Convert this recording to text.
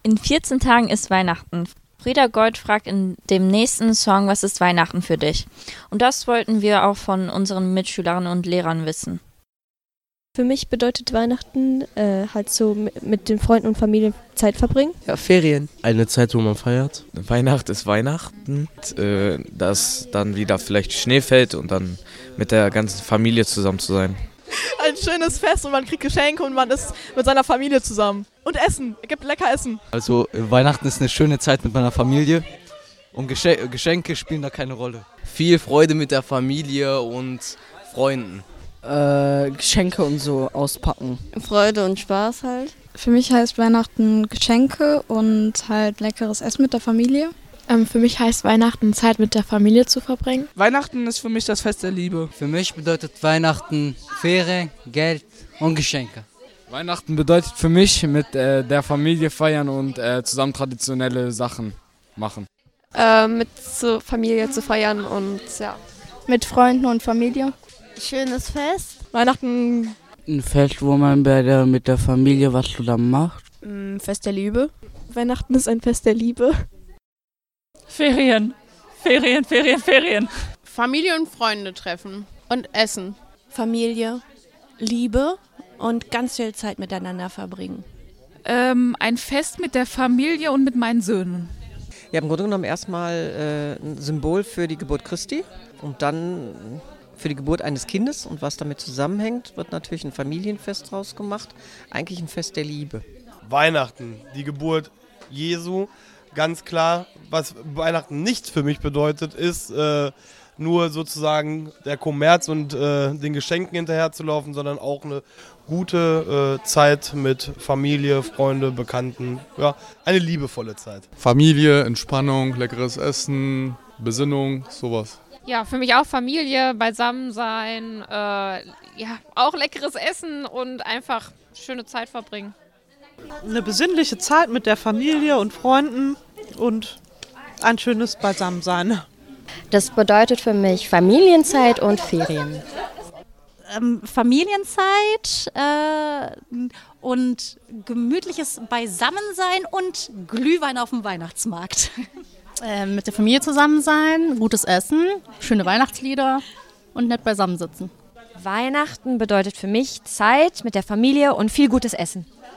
In 14 Tagen ist Weihnachten. Frieda Gold fragt in dem nächsten Song, was ist Weihnachten für dich? Und das wollten wir auch von unseren Mitschülerinnen und Lehrern wissen. Für mich bedeutet Weihnachten halt so mit den Freunden und Familie Zeit verbringen. Ja, Ferien. Eine Zeit, wo man feiert. Weihnachten ist Weihnachten, dass dann wieder vielleicht Schnee fällt und dann mit der ganzen Familie zusammen zu sein. Ein schönes Fest und man kriegt Geschenke und man ist mit seiner Familie zusammen. Und Essen, es gibt lecker Essen. Also Weihnachten ist eine schöne Zeit mit meiner Familie und Geschenke spielen da keine Rolle. Viel Freude mit der Familie und Freunden. Geschenke und so auspacken. Freude und Spaß halt. Für mich heißt Weihnachten Geschenke und halt leckeres Essen mit der Familie. Für mich heißt Weihnachten Zeit mit der Familie zu verbringen. Weihnachten ist für mich das Fest der Liebe. Für mich bedeutet Weihnachten Ferien, Geld und Geschenke. Weihnachten bedeutet für mich mit der Familie feiern und zusammen traditionelle Sachen machen. Mit Familie zu feiern und ja. Mit Freunden und Familie. Schönes Fest. Weihnachten. Ein Fest, wo man mit der Familie was zusammen macht. Fest der Liebe. Weihnachten ist ein Fest der Liebe. Ferien. Familie und Freunde treffen und essen. Familie, Liebe und ganz viel Zeit miteinander verbringen. Ein Fest mit der Familie und mit meinen Söhnen. Ja, im Grunde genommen erstmal ein Symbol für die Geburt Christi und dann für die Geburt eines Kindes und was damit zusammenhängt, wird natürlich ein Familienfest draus gemacht. Eigentlich ein Fest der Liebe. Weihnachten, die Geburt Jesu, ganz klar. Was Weihnachten nicht für mich bedeutet, ist nur sozusagen der Kommerz und den Geschenken hinterherzulaufen, sondern auch eine gute Zeit mit Familie, Freunde, Bekannten. Ja, eine liebevolle Zeit. Familie, Entspannung, leckeres Essen, Besinnung, sowas. Ja, für mich auch Familie, beisammen sein, auch leckeres Essen und einfach schöne Zeit verbringen. Eine besinnliche Zeit mit der Familie und Freunden und ein schönes Beisammensein. Das bedeutet für mich Familienzeit und Ferien. Familienzeit und gemütliches Beisammensein und Glühwein auf dem Weihnachtsmarkt. Mit der Familie zusammen sein, gutes Essen, schöne Weihnachtslieder und nett beisammensitzen. Weihnachten bedeutet für mich Zeit mit der Familie und viel gutes Essen.